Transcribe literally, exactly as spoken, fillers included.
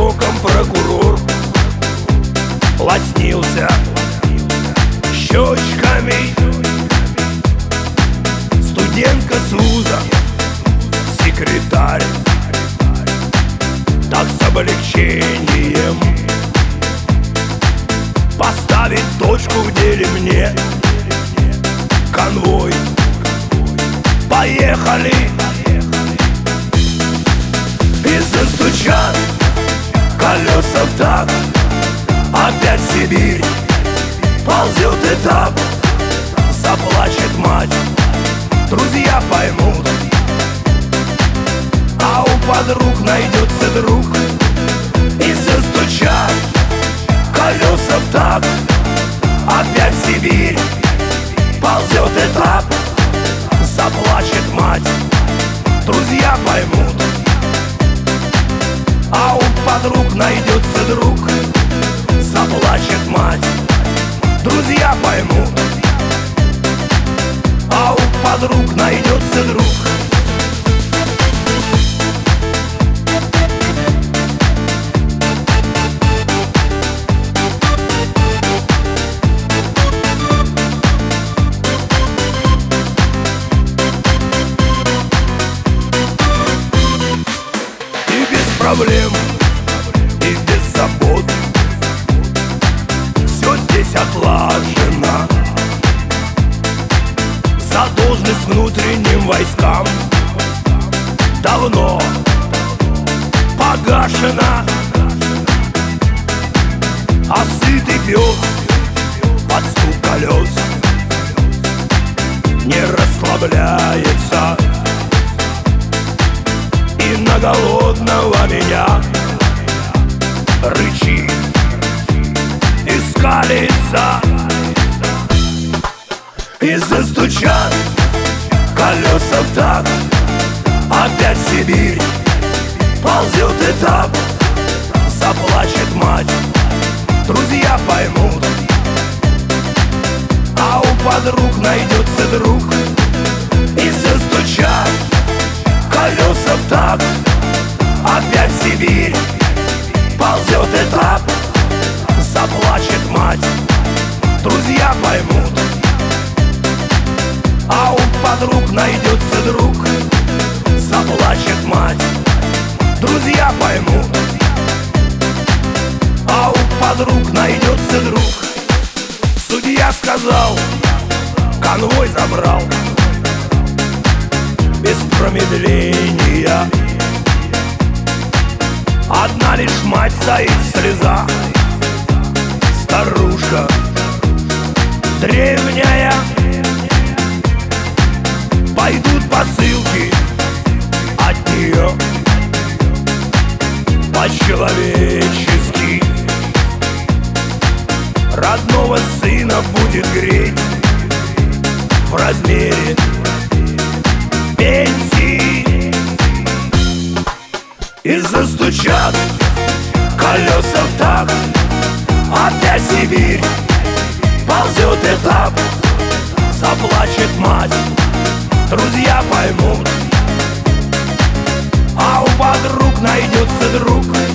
сроком прокурор лоснился щечками. Студентка с вуза, секретарь, так с облегчением поставить точку в деле мне. Конвой, поехали. И застучат колеса в такт. Опять Сибирь, ползет этап. Заплачет мать, друзья поймут, а у подруг найдется друг. И застучат колеса в такт. Опять Сибирь, ползет этап. Заплачет мать, друзья поймут, а у подруг найдется друг. Заплачет мать, друзья поймут, а у подруг найдется друг. Проблем и без забот все здесь отлажено. Задолженность внутренним войскам давно погашена. А сытый пес под стук колес не расслабляется. И на голодного меня рычит и скалится. И застучат колеса в такт. Опять Сибирь, ползет этап. Заплачет мать, друзья поймут, а у подруг найдется друг. И застучат колеса в такт. Опять Сибирь, ползет этап. Заплачет мать, друзья поймут, а у подруг найдется друг. Заплачет мать, друзья поймут, а у подруг найдется друг. Судья сказал, конвой забрал без промедления. Одна лишь мать стоит в слезах, старушка древняя. Пойдут посылки от нее по-человечески. Родного сына будет греть в размере пенсии. И застучат колеса в такт. Опять Сибирь, ползет этап. Заплачет мать, друзья поймут, а у подруг найдется друг.